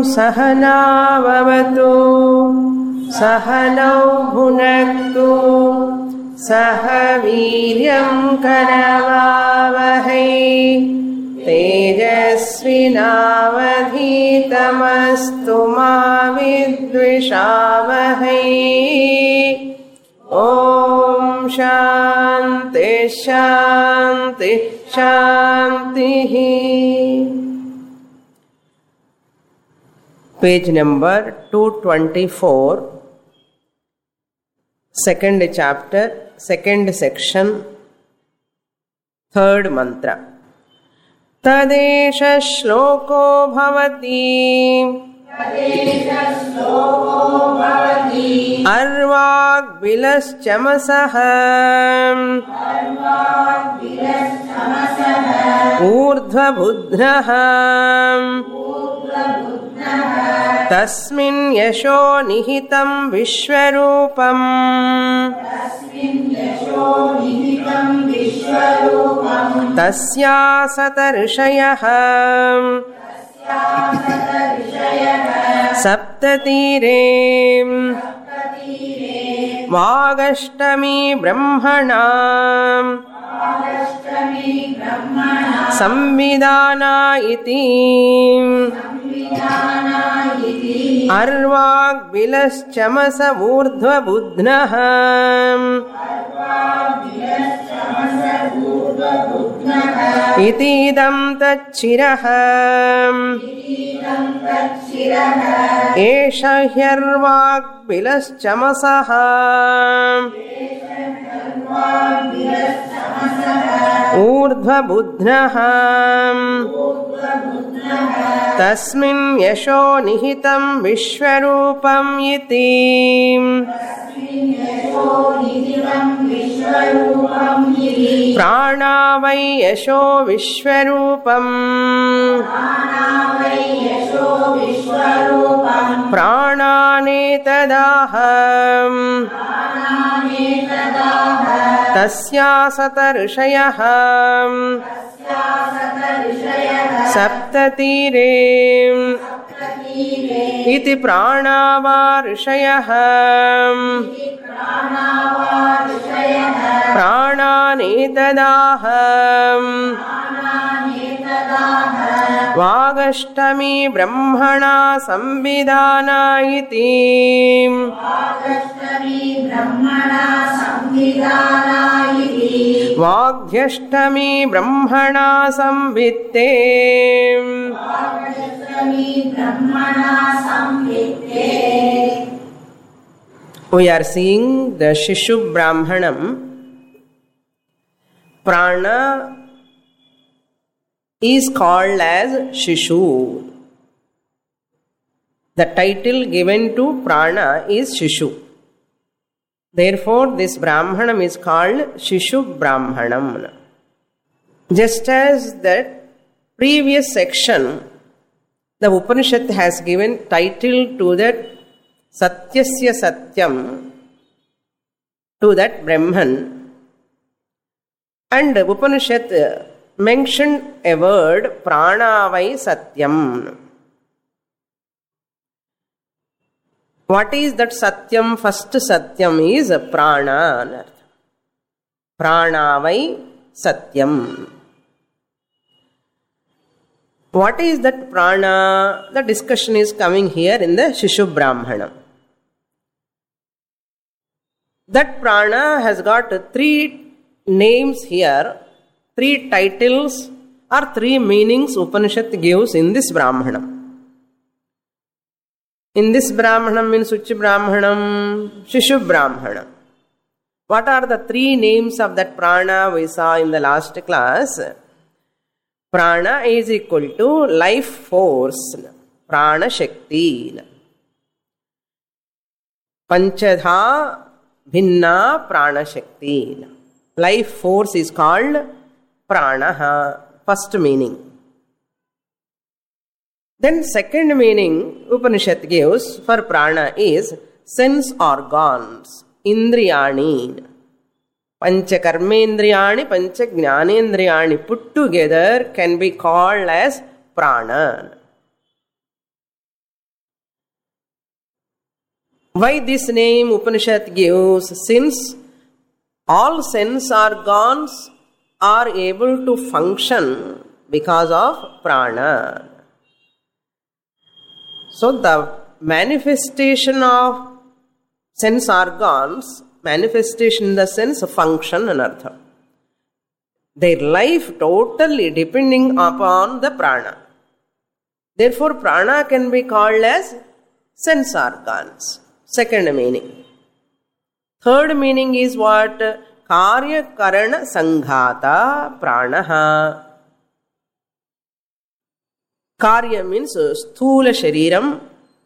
सहनाववतु सहनौ भुनक्तु सह वीर्यं करवावहै तेजस्विनावधीतमस्तु मा विद्विषावहै। ॐ शान्ति शान्ति शान्तिः। Page number 224, second chapter, second section, third mantra. Tadesha shloko bhavati arvag bilaschamasah urdhva buddhah तस्मिन् यशो निहितं विश्वरूपम् तस्यासत ऋषयः सप्ततीरे वागष्टमी ब्रह्मणा संविदाना इति अर्वाग् बिलश्चमस ऊर्ध्वबुध्नः इतीदं तच्चिरः एष ह्यर्वाग् बिलश्चमसः ऊर्ध्वबुध्नः तस्मिन् यशो निहितं विश्वरूपम् इति प्राणा वै यशो विश्वरूपम् प्राणानेतदाह तस्यासत ऋषयः सप्ततीरे इति प्राणावा ऋषयः प्राणानेतदाह वागष्टमी ब्रह्मणा संविदाना इति वाग्ध्यष्टमी ब्रह्मणा संवित्ते We are seeing the Shishu Brahmanam. Prana is called as Shishu. The title given to Prana is Shishu. Therefore, this Brahmanam is called Shishu Brahmanam. Just as that previous section, the Upanishad has given title to that Satyasya Satyam, to that Brahman, and Upanishad mentioned a word Prana Vai Satyam. What is that Satyam? First Satyam is Prana. Prana Vai Satyam. What is that prana? The discussion is coming here in the Shishu Brahmanam. That prana has got 3 names here, 3 titles or 3 meanings Upanishad gives in this Brahmanam. In this Brahmanam means which Brahmanam? Shishu Brahmanam. What are the 3 names of that prana we saw in the last class? Prana is equal to life force, Prana Shakti. Panchadha Bhinna Prana Shakti. Life force is called Pranaha, first meaning. Then second meaning Upanishad gives for Prana is sense organs, Indriyani. Pancha karmendriyani, pancha jnanendriyani put together can be called as prana. Why this name Upanishad gives? Since all sense organs are able to function because of prana. So the manifestation of sense organs, manifestation in the sense of function and artha. Their life totally depending upon the prana. Therefore, prana can be called as sense organs. Second meaning. Third meaning is what? Karya karana sanghata pranaha. Karya means sthula shariram.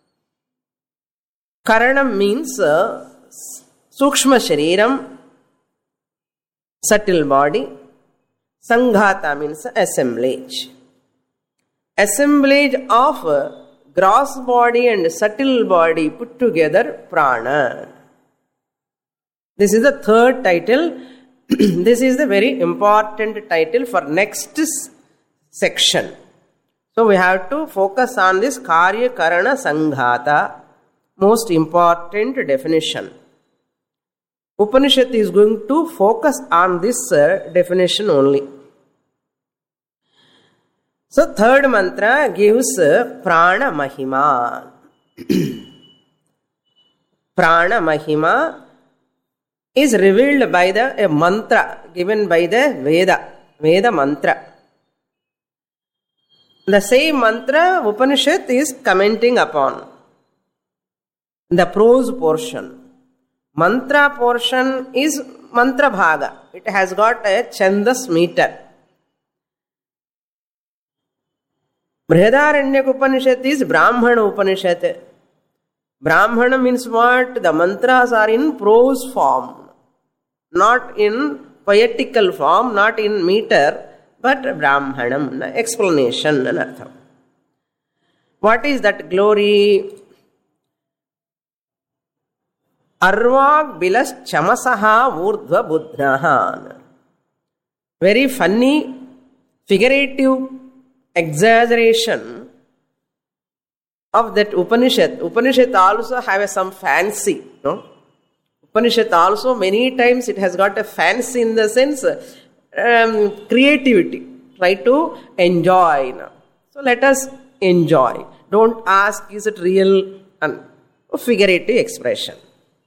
Karanam means sukshma shariram, subtle body. Sanghata means assemblage. Assemblage of gross body and subtle body put together, prana. This is the third title. This is the very important title for next section. So we have to focus on this Karya Karana Sanghata, most important definition. Upanishad is going to focus on this definition only. So third mantra gives prana mahima. Prana mahima is revealed by a mantra given by the Veda mantra. The same mantra Upanishad is commenting upon. The prose portion. Mantra portion is mantra bhaga. It has got a chandas meter. Brihadaranyaka Upanishad is Brahmana Upanishad. Brahmana means what? The mantras are in prose form, not in poetical form, not in meter, but Brahmanam, explanation and artham. What is that glory? Arvag bilas chamasaha urdhva buddhahan. Very funny, figurative exaggeration of that Upanishad. Upanishad also have some fancy, no? Upanishad also many times it has got a fancy in the sense creativity. Try to enjoy. No? So let us enjoy. Don't ask is it real and figurative expression.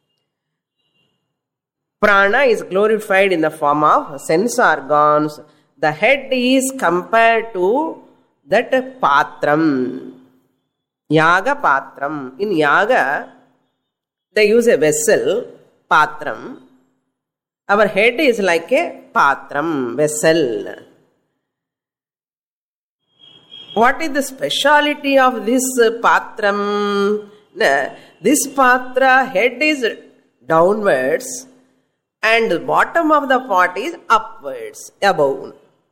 Prana is glorified in the form of sense organs. The head is compared to that patram. Yaga patram. In yaga, they use a vessel, patram. Our head is like a patram, vessel. What is the speciality of this patram? This patra head is downwards and the bottom of the pot is upwards, above.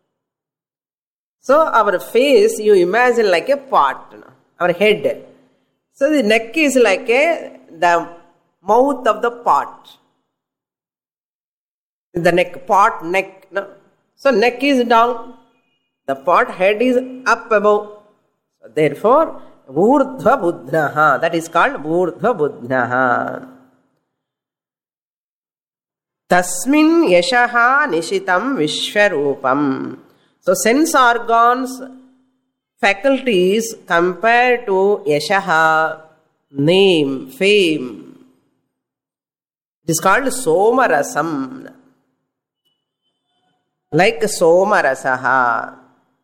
So our face, you imagine like a pot, our head. So the neck is like the mouth of the pot. The neck, pot, neck. No? So neck is down. The pot head is up above. So therefore, Urdhva Buddhaha. That is called Urdhva Buddhaha. Tasmin Yashaha Nishitam Vishwarupam. So sense organs, faculties compared to Yashaha, name, fame. It is called Somarasam. Like Somarasaha.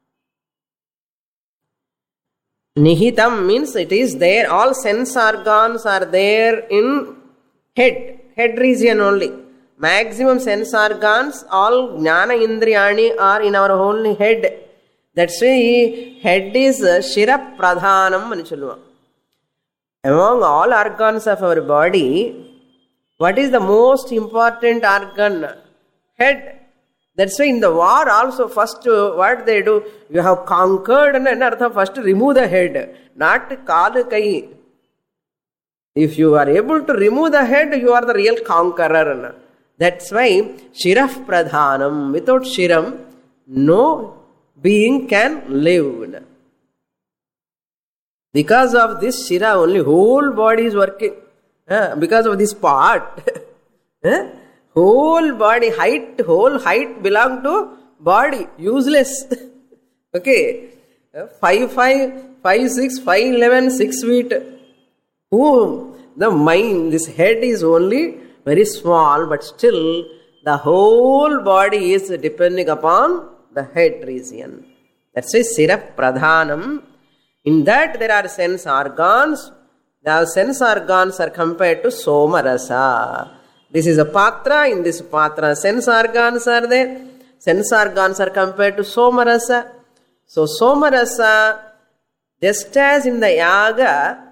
Nihitam means it is there. All sense organs are there in head region only. Maximum sense organs, all jnana indriyani are in our only head. That's why head is Shira Pradhanam ani solluva. Among all organs of our body, what is the most important organ? Head. That's why in the war also first what they do, you have conquered and first remove the head, not kaal kai. If you are able to remove the head, you are the real conqueror. That's why Shirah Pradhanam. Without Shiram, no being can live. Because of this Shira only, whole body is working. because of this part. Whole height belong to body, useless. Okay, 5'5", 5'6", 5'11", 6 feet. Who the mind, this head is only very small, but still the whole body is depending upon the head region. That's why Sirah Pradhanam. In that there are sense organs. The sense organs are compared to Somarasa. This is a patra. In this patra, sense organs are there. Sense organs are compared to Somarasa. So Somarasa, just as in the yaga,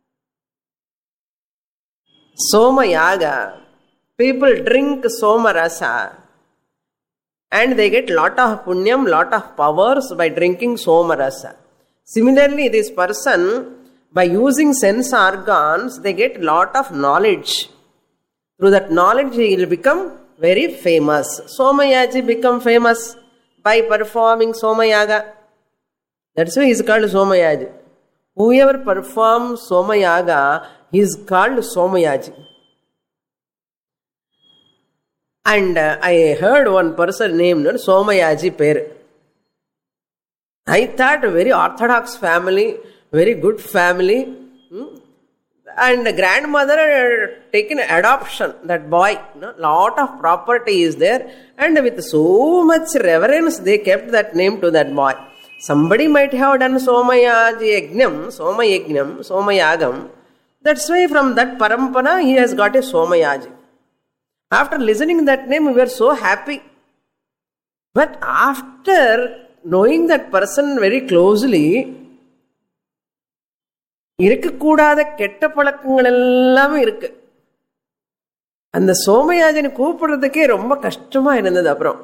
Soma yaga, people drink Somarasa and they get lot of punyam, lot of powers by drinking Somarasa. Similarly, this person, by using sense organs, they get lot of knowledge. Through that knowledge, he will become very famous. Somayaji become famous by performing Somayaga. That's why he is called Somayaji. Whoever performs Somayaga, he is called Somayaji. And I heard one person named Somayaji Per. I thought a very orthodox family, very good family. And the grandmother had taken adoption, that boy. Lot of property is there. And with so much reverence, they kept that name to that boy. Somebody might have done Somayagam. That's why from that parampara, he has got a Somayaji. After listening that name, we were so happy. But after knowing that person very closely, இருக்கக்கூடாத கெட்ட பழக்கங்கள் எல்லாமே இருக்கு. அந்த சோமயாஜனை கூப்பிடுறதுக்கே ரொம்ப கஷ்டமா இருந்தது அப்புறம்.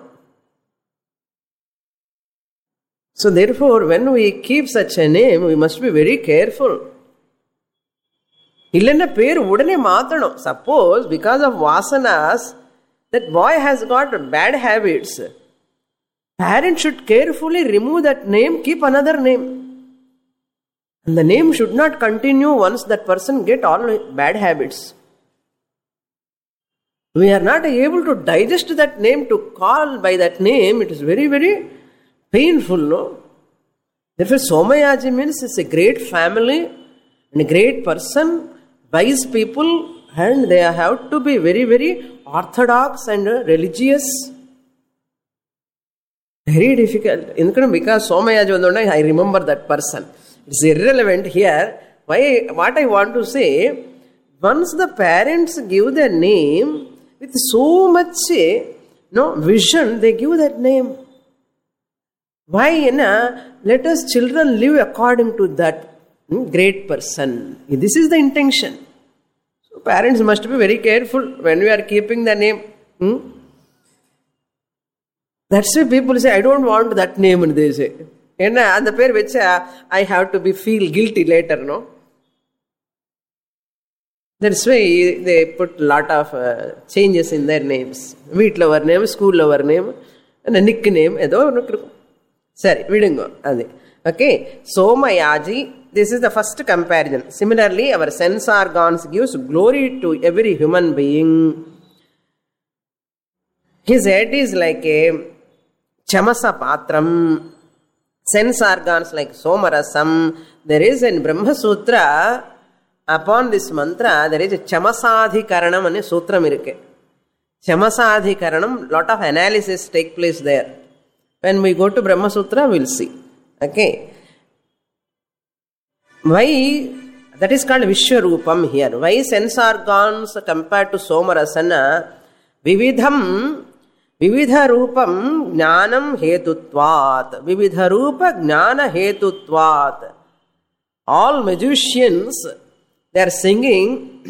So therefore, when we keep such a name, we must be very careful. இல்லைன்னா பேர் உடனே மாத்தணும். Suppose because of vasanas, that boy has got bad habits. Parents should carefully remove that name, keep another name. And the name should not continue once that person get all bad habits. We are not able to digest that name, to call by that name. It is very, very painful, no? Therefore, Somayaji means it's a great family and a great person, wise people, and they have to be very, very orthodox and religious. Very difficult. Because Somayaji, I remember that person. It's irrelevant here. What I want to say, once the parents give the name with so much vision, they give that name. Why? Let us children live according to that great person. This is the intention. So parents must be very careful when we are keeping the name. That's why people say, I don't want that name, and they say. அந்த பேர் வச்சா I have to be feel guilty later, no? That's why they put lot of changes in their names. வீட்டில் ஒரு name, ஸ்கூலில் ஒரு name, நிக்கு name, ஏதோ ஒன்று இருக்கும். சரி, விடுங்க அது. Okay, Somayaji, this is the first comparison. Similarly, our sense organs gives glory to every human being. His head is like a chamasa patram. Sense organs like Somarasam. There is in Brahma Sutra, upon this mantra, there is a Chamasadhikaranam and a Sutram irukke. Chamasadhikaranam, lot of analysis take place there. When we go to Brahma Sutra, we will see. Okay. Why? That is called Vishwarupam here. Why sense organs compared to Somarasana? Vividha rupam jnanam hetutvat. Vividha rupa jnana hetutvat. All magicians, they are singing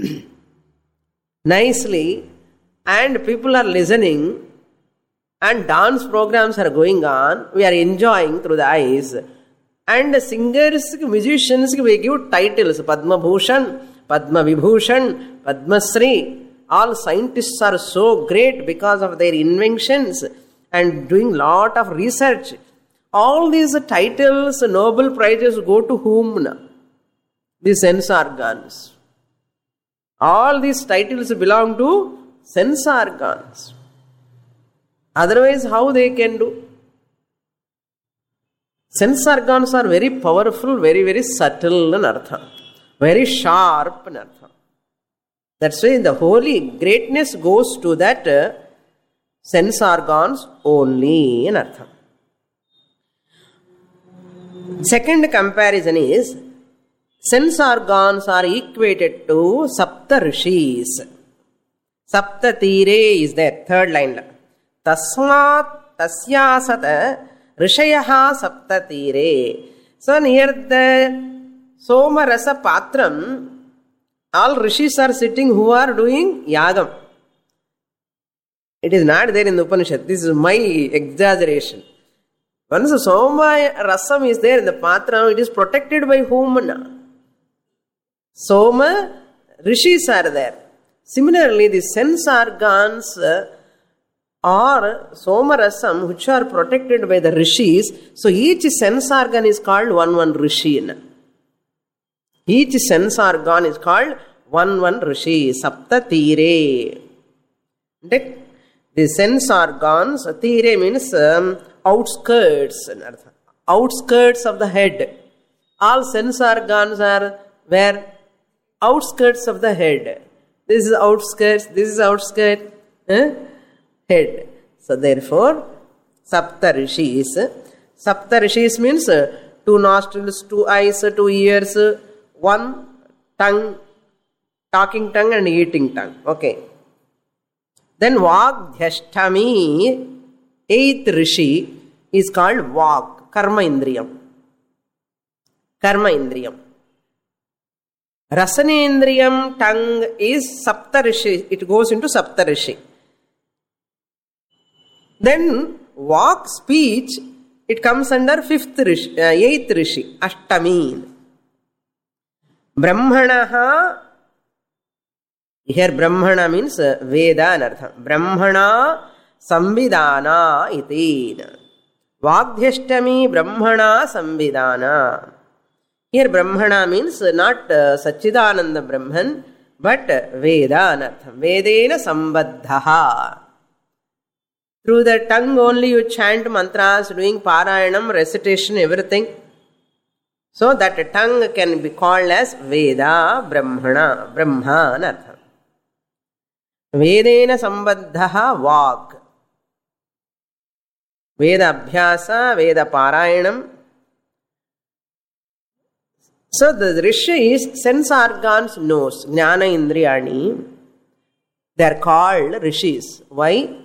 nicely and people are listening and dance programs are going on. We are enjoying through the eyes. And the singers, musicians, we give titles. Padma Bhushan, Padma Vibhushan, Padma Sri. All scientists are so great because of their inventions and doing lot of research. All these titles, Nobel Prizes go to whom? The sense organs. All these titles belong to sense organs. Otherwise, how they can do? Sense organs are very powerful, very, very subtle in artha. Very sharp in artha. That's why the holy greatness goes to that sense organs only in artha. Second comparison is, sense organs are equated to Sapta Rishis. Sapta Tire is there, third line. Tasmat tasyasata rishayaha Sapta Tire. So near the Soma Rasa Patram, all rishis are sitting who are doing yagam. It is not there in the Upanishad. This is my exaggeration. Once the Soma Rasam is there in the Patram, it is protected by whom? Soma rishis are there. Similarly, the sense organs or Soma Rasam, which are protected by the rishis, so each sense organ is called one rishi. Each sense organ is called one rishi, Sapta Tire. The sense organs, Tire means outskirts. Outskirts of the head. All sense organs are where? Outskirts of the head. This is outskirts, this is outskirt. Head. So therefore, Sapta Rishis. Sapta Rishis means 2 nostrils, 2 eyes, 2 ears, 1 tongue, talking tongue and eating tongue. Okay. Then Vagdhyashtami, 8th Rishi, is called Vag, Karma Indriyam. Karma Indriyam. Rasanendriyam, tongue, is Sapta Rishi. It goes into Sapta Rishi. Then Vak, speech, it comes under 5th Rishi, 8th Rishi, Ashtami. Brahmanaha, here Brahmana means Veda anartham. Brahmana Samvidana iti. Vagdhyashtami Brahmana Samvidana. Here Brahmana means not Satchidananda Brahman, but Veda anartham. Vedena Sambaddhaha. Through the tongue only you chant mantras, doing Parayanam, recitation, everything. So that tongue can be called as Veda Brahmana, Brahma anartham. Vedena Sambaddhaha Vag. Veda Abhyasa, Veda Parayanam. So the Rishi is sense organs, nose, Jnana Indriyani. They are called Rishis. Why?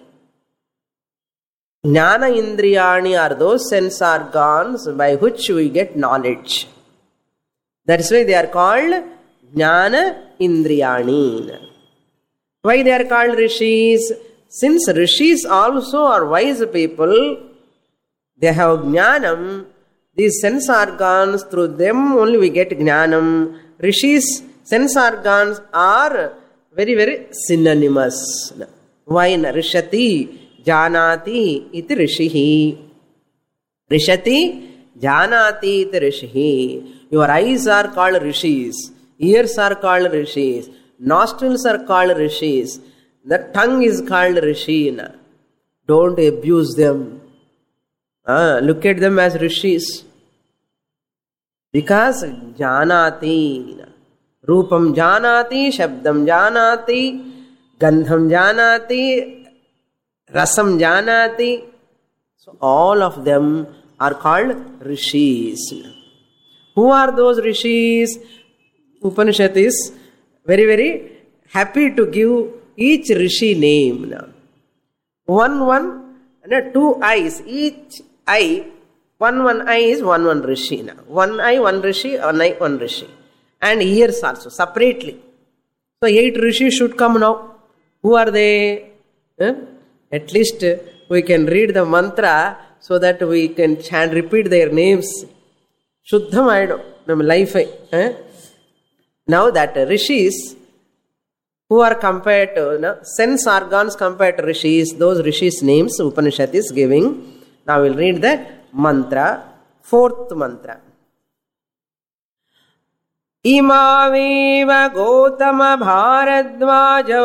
Jnana Indriyani are those sense organs by which we get knowledge. That's why they are called Jnana Indriyani. Why they are called Rishis? Since Rishis also are wise people, they have Jnanam. These sense organs, through them only we get Jnanam. Rishis, sense organs are very, very synonymous. Why? Rishati, Janati, iti Rishihi. Rishati, Janati, iti Rishihi. Your eyes are called Rishis. Ears are called Rishis. Nostrils are called Rishis. The tongue is called Rishina. Don't abuse them. Look at them as Rishis. Because Janati. Rupam Janati, Shabdam Janati, Gandham Janati, Rasam Janati. So all of them are called Rishis. Who are those Rishis? Upanishad is very, very happy to give each Rishi name. One, and 2 eyes. Each eye, one eye is one Rishi. One eye, one Rishi, one eye, one Rishi. And ears also, separately. So 8 Rishis should come now. Who are they? At least we can read the mantra so that we can chant, repeat their names. Shuddham aidu, nam life. Now that Rishis, who are compared to, sense organs compared to Rishis, those Rishis' names Upanishad is giving. Now we'll read the mantra, 4th mantra. इमावेव Gautam भारद्वाजौ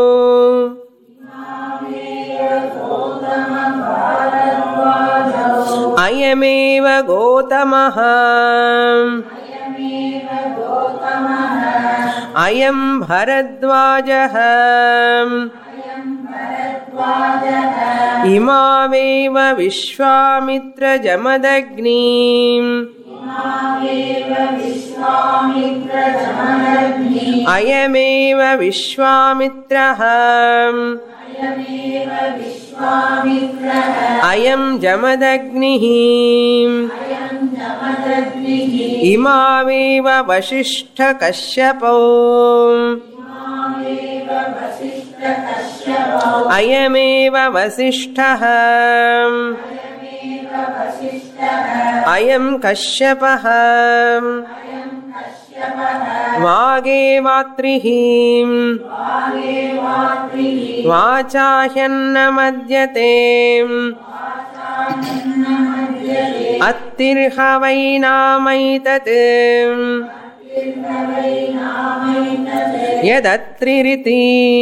अयमेव गौतमः अयं भरद्वाजः इमावेव विश्वामित्र जमदग्निम् अयमेव विश्वामित्रः अयं जमदग्निः इमावेव वसिष्ठ कश्यपौ अयमेव वसिष्ठः अयं कश्यपः वागेवात्रिः वाचाह्यन्नमद्यते अत्तिर्ह वै नामैतत् यदत्रिरिति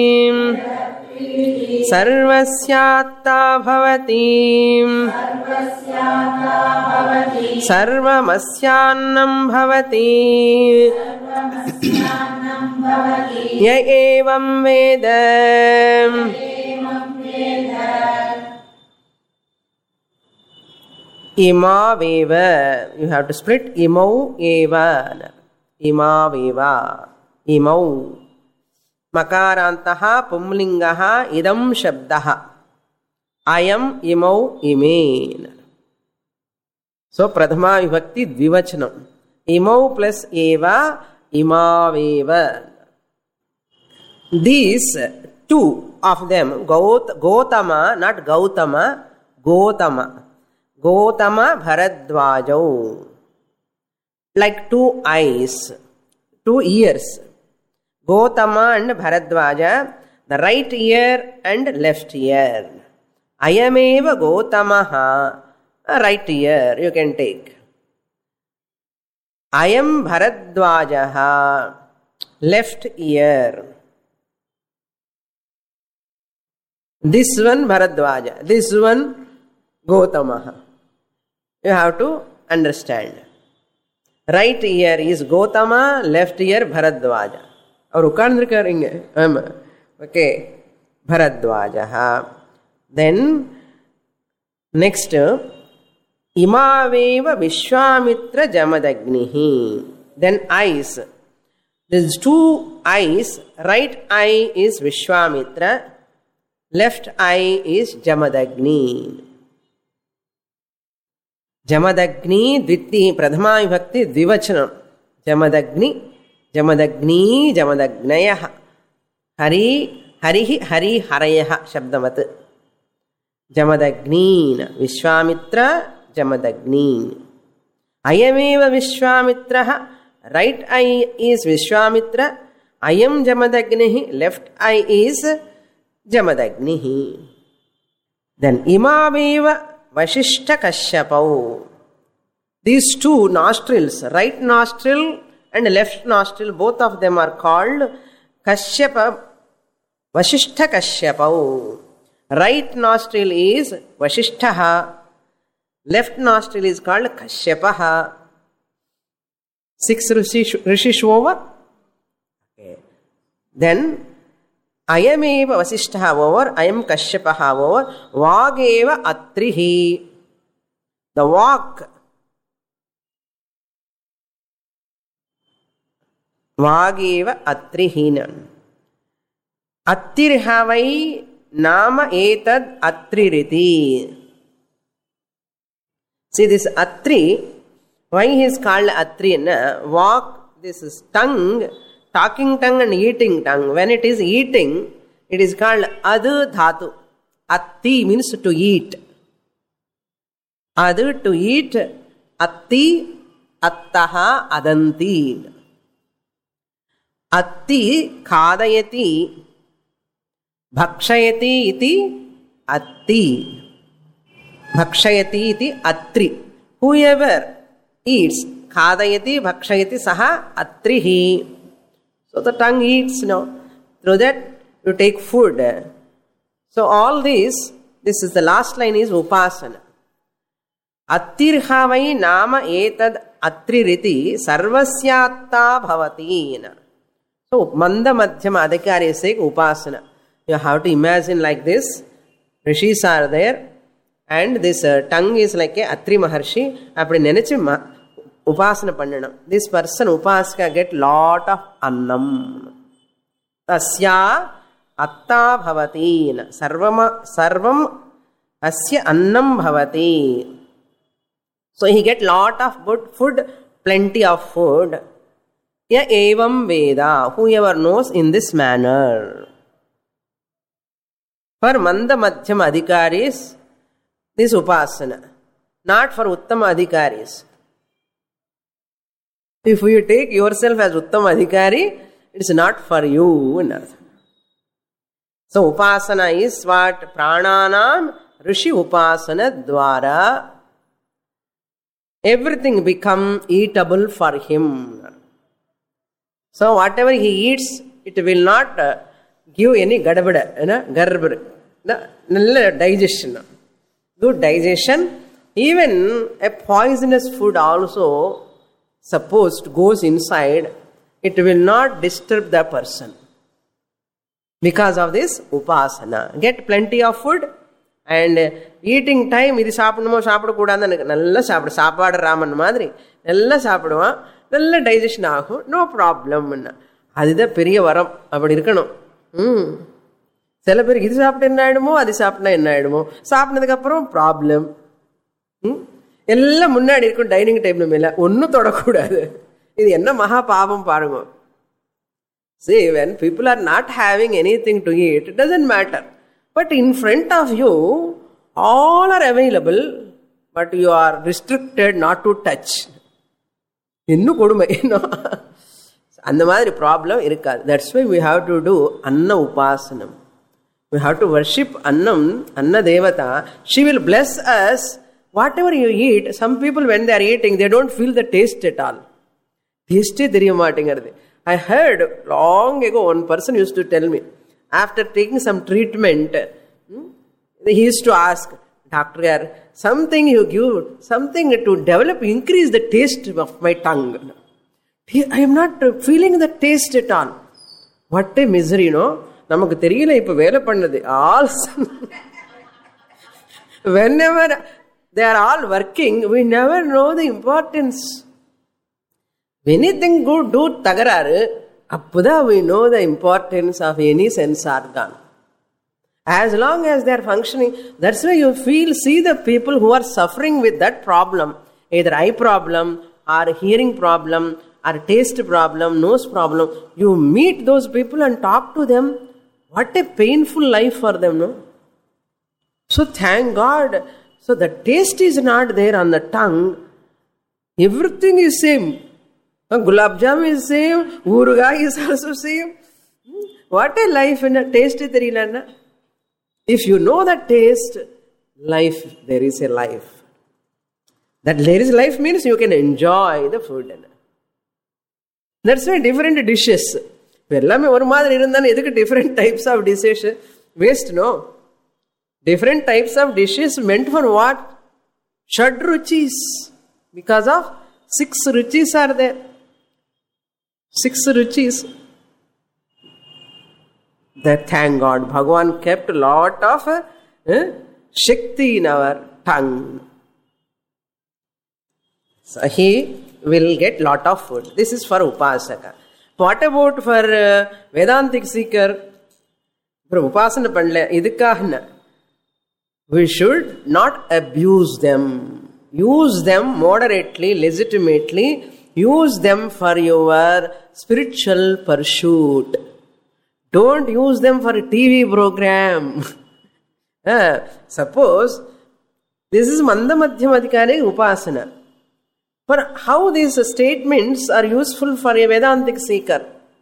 सर्वस्यात्ता भवति सर्वमस्यान्नं भवति य एवं वेद इमावेव you have to split imau eva imaveva imau मकारान्तः पुंलिङ्गः इदं शब्दः अयम् इमौ इमेन सो प्रथमा विभक्ति द्विवचनम् इमौ प्लस एवा इमावेव these two of them Gotama not Gautama Gotama Bharadwajau like two eyes, two ears. Gotama and Bharadwaja, the right ear and left ear. Ayameva Gotamaha, a right ear you can take. Ayam Bharadwajaha, left ear. This one Bharadwaja, this one Gotamaha. You have to understand. Right ear is Gotama, left ear Bharadwaja. और उकार्ंद्रकारेंगे okay भरद्वाजः then next इमावेव विश्वामित्र जमदग्निः then eyes this two eyes right eye is Vishwamitra left eye is Jamadagni Jamadagni द्वितीय प्रथमा विभक्ति द्विवचनम जमदग्नि जमदग्नि जमदग्नयः हरि हरिः हरि हरयः शब्दवत् जमदग्नीन् विश्वामित्र जमदग्नीन् अयमेव विश्वामित्रः राइट आई इज विश्वामित्र अयं जमदग्निः लेफ्ट आई इज जमदग्निः देन इमावेव वसिष्ठ कश्यपौ these two nostrils right nostril and left nostril, both of them are called Kashyapa, Vasishtha Kashyapau. Right nostril is Vasishthaha, left nostril is called Kashyapaha. 6 Rishis over. Okay. Then Ayameva Vasishthaha over, Ayam Kashyapaha over, Vageva Atrihi. The walk. वागेव अत्रिहीनम् अत्तिर्हवै नाम एतद् अत्रिरिति see this atri why he is called atri walk this is tongue talking tongue and eating tongue when it is eating it is called adu dhatu atti means to eat adu to eat atti attaha adanti अत्ति खादयति भक्षयति इति अत्ति भक्षयति इति Atri whoever eats khadayati bhakshayati saha atrihi. So the tongue eats, through that you take food. So all this is the last line is upasana. Attirhavai nama etad atririti sarvasyatta bhavati. So manda madhyama adhikari is saying upasana. You have to imagine like this. Rishis are there and this tongue is like a Atri Maharshi. Appadi nenechi upasana pannanam. This person upasaka get lot of annam. Tasya atta bhavati. Sarvam asya annam bhavati. So he get lot of good food, plenty of food. Ya evam veda. Whoever knows in this manner. For manda madhyama adhikaris, this upasana. Not for uttama adhikaris. If you take yourself as uttama adhikari, it is not for you. So upasana is what? Prananam rishi upasana dwara. Everything become eatable for him. So whatever he eats, it will not give any garbada, digestion. Good digestion. Even a poisonous food also, supposed goes inside, it will not disturb the person. Because of this upasana. Get plenty of food and eating time, இது சாப்பிடணுமோ சாப்பிடக்கூடாதுன்னு நல்லா சாப்பாடு ராமன் மாதிரி நல்லா சாப்பிடுவான், நல்ல digestion ஆகும், no ப்ராப்ளம்னா. அதுதான் பெரிய வரம். அப்படி இருக்கணும். சில பேருக்கு இது சாப்பிட்டு என்ன ஆயிடுமோ, அது சாப்பிட்டா என்ன ஆயிடுமோ, சாப்பிட்டதுக்கு அப்புறம் ப்ராப்ளம். எல்லாம் முன்னாடி இருக்கும் டைனிங் டேபிள் மேல, ஒன்னும் தொடக்கூடாது. இது என்ன மகா பாவம் பாருங்க. See, when people are not having anything to eat, it doesn't matter. But in front of you, all are available, but you are restricted not to touch. இன்னும் கொடுமை. அந்த மாதிரி ப்ராப்ளம் இருக்காது. That's why we have to do anna upasanam. We have to worship annam, anna devata. She will bless us. Whatever you eat, some people when they are eating, they don't feel the taste at all. Taste தெரிய மாட்டேங்கிறது. I heard long ago one person used to tell me, after taking some treatment, he used to ask, Doctor, something you give, something to develop, increase the taste of my tongue. I am not feeling the taste at all. What a misery, நமக்கு தெரியல இப்ப வேலை பண்ணது. All whenever they are all working, we never know the importance. Anything good do tagararu, appuda we know the importance of any sense organ. As long as they are functioning, that's why you see the people who are suffering with that problem, either eye problem or hearing problem or taste problem, nose problem. You meet those people and talk to them. What a painful life for them, no? So thank God. So the taste is not there on the tongue. Everything is same. Gulab Jam is same. Urugai is also same. What a life in a taste theriyala. If you know that taste, life, there is a life. That there is life means you can enjoy the food. That's why different dishes. எல்லாமே ஒரு மாதிரி இருந்தாலும் எதுக்கு different types of dishes? Waste, no? Different types of dishes meant for what? Shad ruchis. Because of 6 ruchis are there. 6 ruchis. That thank God, Bhagavan kept a lot of Shakti in our tongue. So he will get lot of food. This is for Upasaka. What about for Vedantic seeker? For Upasana Pandla, idukahna. We should not abuse them. Use them moderately, legitimately. Use them for your spiritual pursuit. Don't use them for a TV program. Suppose this is Manda Madhyama Adhikari Upasana. For how these statements are useful for a Vedantic seeker?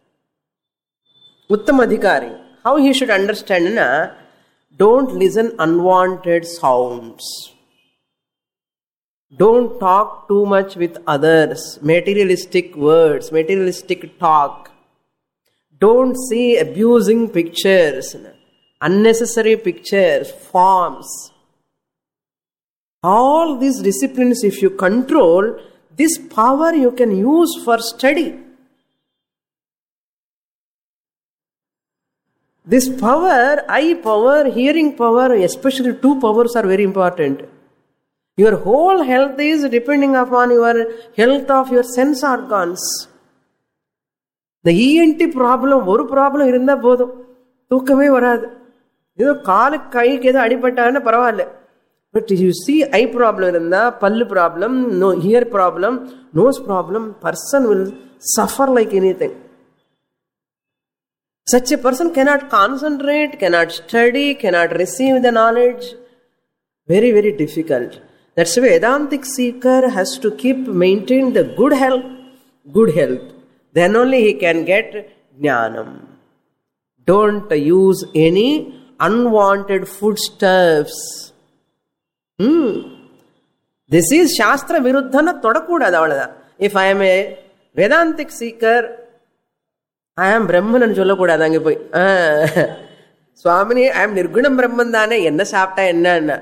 Uttama Adhikari. How he should understand? Don't listen unwanted sounds. Don't talk too much with others. Materialistic words, materialistic talk. Don't see abusing pictures, unnecessary pictures, forms. All these disciplines, if you control, this power you can use for study. This power, eye power, hearing power, especially two powers are very important. Your whole health is depending upon your health of your sense organs. The ENT problem, ஒரு problem இருந்தா போதும், தூக்கமே வராது. ஏதோ காலுக்கு கைக்கு ஏதோ அடிபட்டான்னு பரவாயில்ல. But you see eye problem இருந்தா, பல்லு problem, no ear problem, nose problem, person will suffer like anything. Such a person cannot concentrate, cannot study, cannot receive the knowledge. Very, very difficult. That's why Vedantic seeker has to maintain the good health. Good health. Then only he can get jnanam. Don't use any unwanted foodstuffs. This is Shastra Viruddhana thodakudadu avladha. If I am a Vedantic seeker, I am Brahman and சொல்லக்கூடாது. அங்கே போய் சுவாமினி I am நிர்குணம் பிரம்மன் தானே, என்ன சாப்பிட்டா என்ன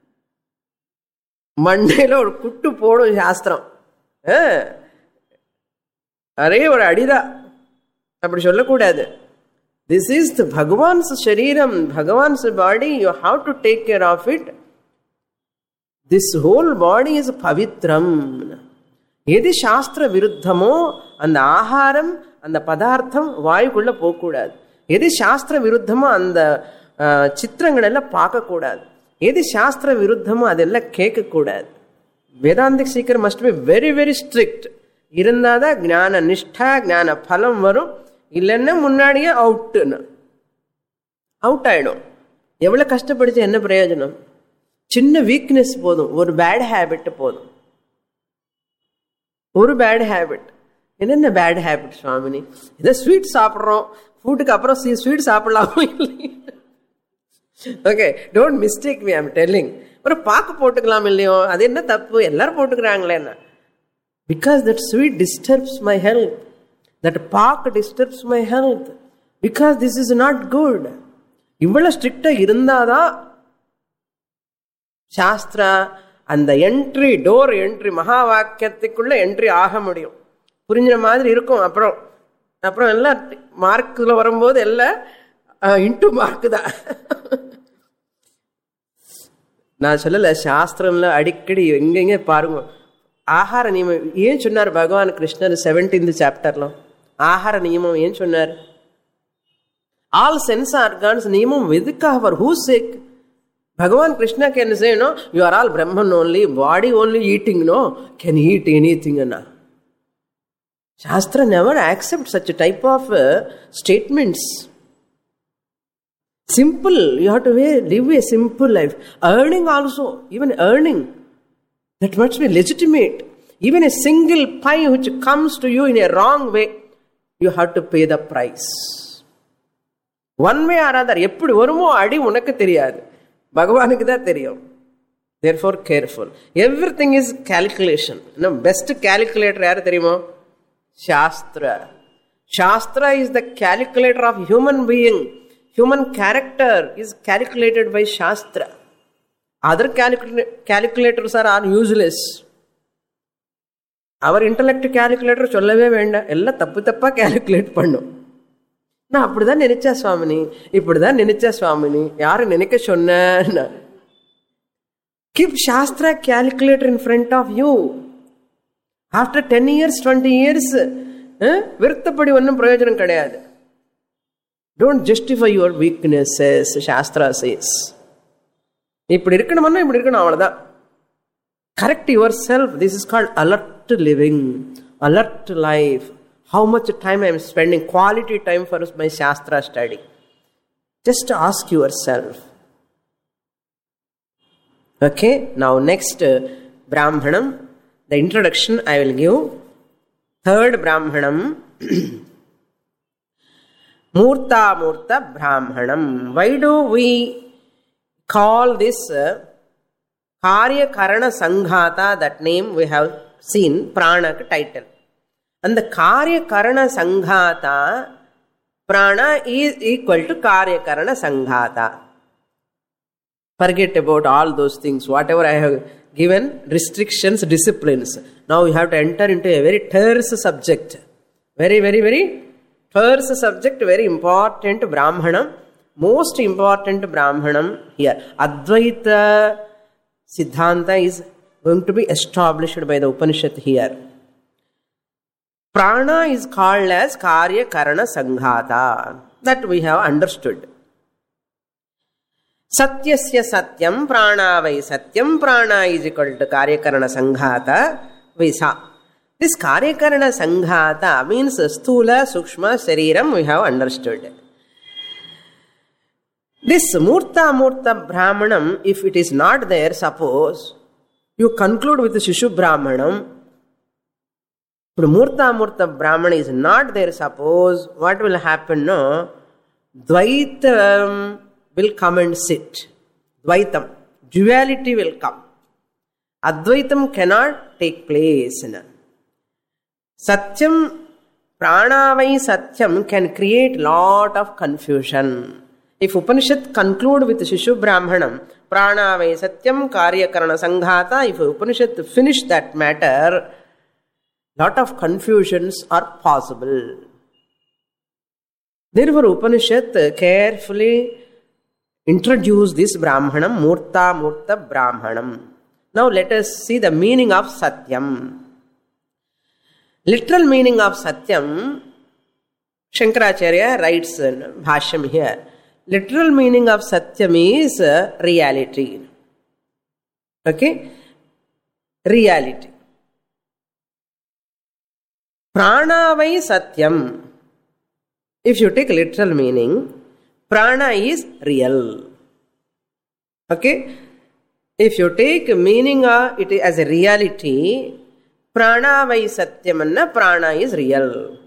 மண்டையில ஒரு good போடும் சாஸ்திரம். அரே ஒரு அடிதா, அப்படி சொல்லக்கூடாது. திஸ் இஸ் த பகவான்ஸ் சரீரம், Bhagavan's body. You have to take care of it. This whole body is பவித்ரம். எது சாஸ்திர விருத்தமோ அந்த ஆகாரம், அந்த பதார்த்தம் வாயுக்குள்ள போகக்கூடாது. எது சாஸ்திர விருத்தமோ அந்த சித்திரங்கள் எல்லாம் பார்க்கக்கூடாது. எது சாஸ்திர விருத்தமோ அதெல்லாம் கேட்கக்கூடாது. Vedantic seeker must be very very strict. இருந்தாதான் ஞான நிஷ்டா, ஞான பலம் வரும். இல்லைன்னா முன்னாடியே அவுட் ஆயிடும். எவ்வளவு கஷ்டப்படுச்சு என்ன பிரயோஜனம்? சின்ன வீக்னஸ் போதும், ஒரு பேட் ஹேபிட் போதும். ஒரு பேட் ஹேபிட். என்னென்ன பேட் ஹேபிட் சுவாமினி? இதை ஸ்வீட் சாப்பிட்றோம், ஃபுட்டுக்கு அப்புறம் ஸ்வீட் சாப்பிடலாமோ இல்லை? Okay, don't mistake me, I'm telling. ஒரு பாக்கு போட்டுக்கலாம் இல்லையோ, அது என்ன தப்பு? எல்லாரும் போட்டுக்கிறாங்களேன்னா. Because that sweet disturbs my health, that பாக் disturbs my health, because this is not good. இவ்வளவு ஸ்ட்ரிக்டா இருந்தாதான் சாஸ்திரா அந்த என்ட்ரி, டோர் என்ட்ரி, மகா வாக்கியத்துக்குள்ள என்ட்ரி ஆக முடியும். புரிஞ்சுற மாதிரி இருக்கும். அப்புறம் எல்லாம் மார்க்குல வரும்போது எல்லாம் இன்டு மார்க்கு தான். நான் சொல்லல, சாஸ்திரம்ல அடிக்கடி எங்கெங்க பாருங்க ஆகார நியமம் ஏன் சொன்னார் பகவான் கிருஷ்ணர் 17th சாப்டர்ல? ஆகார நியமம் ஏன் சொன்னார்? ஆல் சென்ஸ் ஆர்கான்ஸ் நியமம் எதுக்காக? For who sake? Bhagavan Krishna can say, no, you are all Brahman only, body only eating, no, can eat anything. Shastra never accepts such a type of statements. Simple, you have to live a simple life. Earning also, even earning, that must be legitimate. Even a single pie which comes to you in a wrong way, you have to pay the price. One way or other, எப்படி வருமோ அடி உனக்கு தெரியாது, பகவானுக்கு தான் தெரியும். Therefore careful. Everything is calculation. No, best calculator யாரு தெரியுமோ? Shastra. Shastra is the calculator of human being. Human character is calculated by Shastra. Other calculators are all useless. Our intellect calculator சொல்லவே வேண்டாம், எல்லாம் தப்பு தப்பா calculate பண்ணும். நான் அப்படிதான் நினைச்சா சுவாமினி, இப்படிதான் நினைச்சா சுவாமினி, யாரு நினைக்க சொன்ன? Keep Shastra calculator in front of you. After 10 years, 20 years, விருத்தப்படி ஒன்றும் பிரயோஜனம் கிடையாது. Don't justify your weaknesses, Shastra says. இப்படி இருக்கணும்னா இப்படி இருக்கணும், அவ்வளவுதான். Correct yourself. This is called alert living, alert life. How much time I am spending, quality time for my Shastra study? Just ask yourself. Okay, now next Brahmanam, the introduction I will give. Third Brahmanam, Murta Murta Brahmanam. Why do we call this Karya Karana Sanghata, that name we have seen, Prana title. And the Karya Karana Sanghata, Prana is equal to Karya Karana Sanghata. Forget about all those things, whatever I have given, restrictions, disciplines. Now you have to enter into a very terse subject. Very, very, very terse subject, very important Brahmanam. Most important Brahmanam here. Advaita Siddhanta is going to be established by the Upanishad here. Prana is called as Karya Karana Sanghata. That we have understood. Satyasya Satyam, Prana vai Satyam, Prana is equal to Karya Karana Sanghata, Visa. This Karya Karana Sanghata means Sthula, Sukshma, Shariram, we have understood. This Murta Brahmanam, if it is not there, suppose you conclude with the Shishu Brahmanam, but Murta Brahmana is not there, suppose, what will happen? No? Dvaitam will come and sit. Dvaitam, duality will come. Advaitam cannot take place. Satyam, Pranavai Satyam can create lot of confusion. If Upanishad conclude with Shishu Brahmanam, Pranavai Satyam, Karya Karana Sanghata, if Upanishad finish that matter, lot of confusions are possible. Therefore, Upanishad carefully introduced this Brahmanam, Murta Brahmanam. Now let us see the meaning of Satyam. Literal meaning of Satyam, Shankaracharya writes in Bhashyam here. Literal meaning of Satyam is reality. Okay? Reality. Prana vai Satyam. If you take literal meaning, Prana is real. Okay? If you take meaning of it as a reality, Prana vai Satyam anna, Prana is real.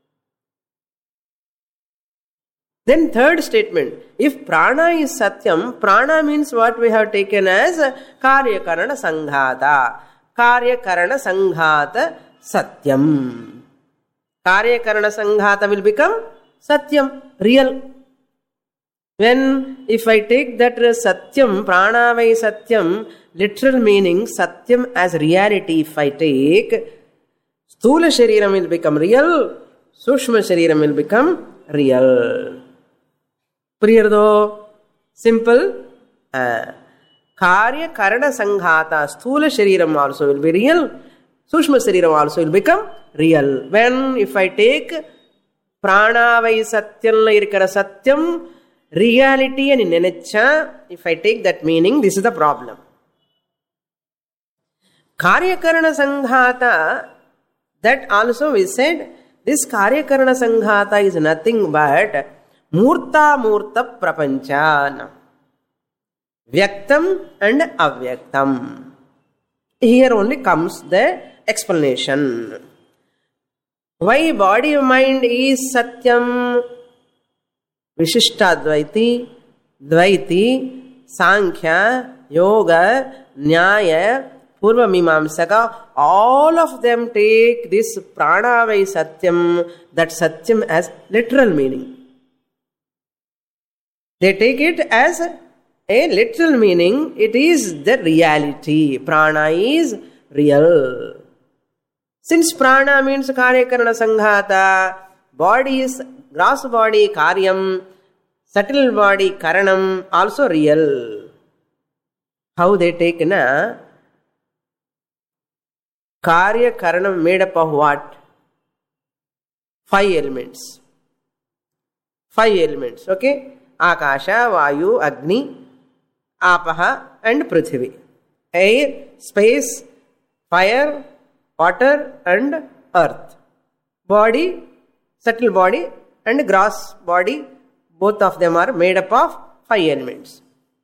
Then third statement, if Prana is Satyam, Prana means what we have taken as Karya Karana Sanghata. Karya Karana Sanghata Satyam. Karya Karana Sanghata will become Satyam, real. When, if I take that Satyam, Prana vai Satyam, literal meaning, Satyam as reality, if I take, Sthula Shariram will become real, Sushma Shariram will become real. Clear though? Simple. Karya Karana Sanghata, Sthula Shariram also will be real, Sushma Shariram also will become real. When, if I take Prana vai Satyam irikara Satyam, reality and nenecha, if I take that meaning, this is the problem. Karya Karana Sanghata, that also we said, this Karya Karana Sanghata is nothing but Murta Prapancha. Vyaktam and Avyaktam. Here only comes the explanation. Why body mind is Satyam? Vishishtadvaiti, Dvaiti, Sankhya, Yoga, Nyaya, Purva Mimamsaka, all of them take this Prana vai Satyam, that Satyam as literal meaning. They take it as a literal meaning, it is the reality. Prana is real. Since Prana means Karya Karana Sanghata, body is gross body Karyam, subtle body Karanam, also real. How they take na? Karya Karanam made up of what? 5 elements. 5 elements, okay? Akasha, Vayu, Agni, Apaha and Prithvi. Air, space, fire, water and earth. Body, subtle body and gross body, both of them are made up of 5 elements.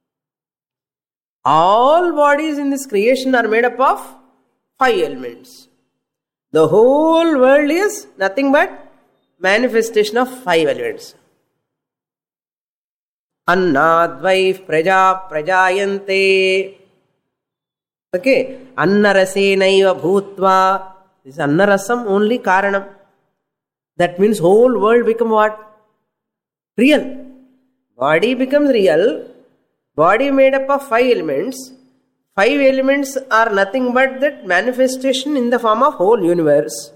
All bodies in this creation are made up of 5 elements. The whole world is nothing but manifestation of 5 elements. Annadvaif praja prajayante. Okay, annarasenaiva bhutva. This annarasam only karanam. That means whole world become what? Real. Body becomes real. Body made up of 5 elements. 5 elements are nothing but that manifestation in the form of whole universe.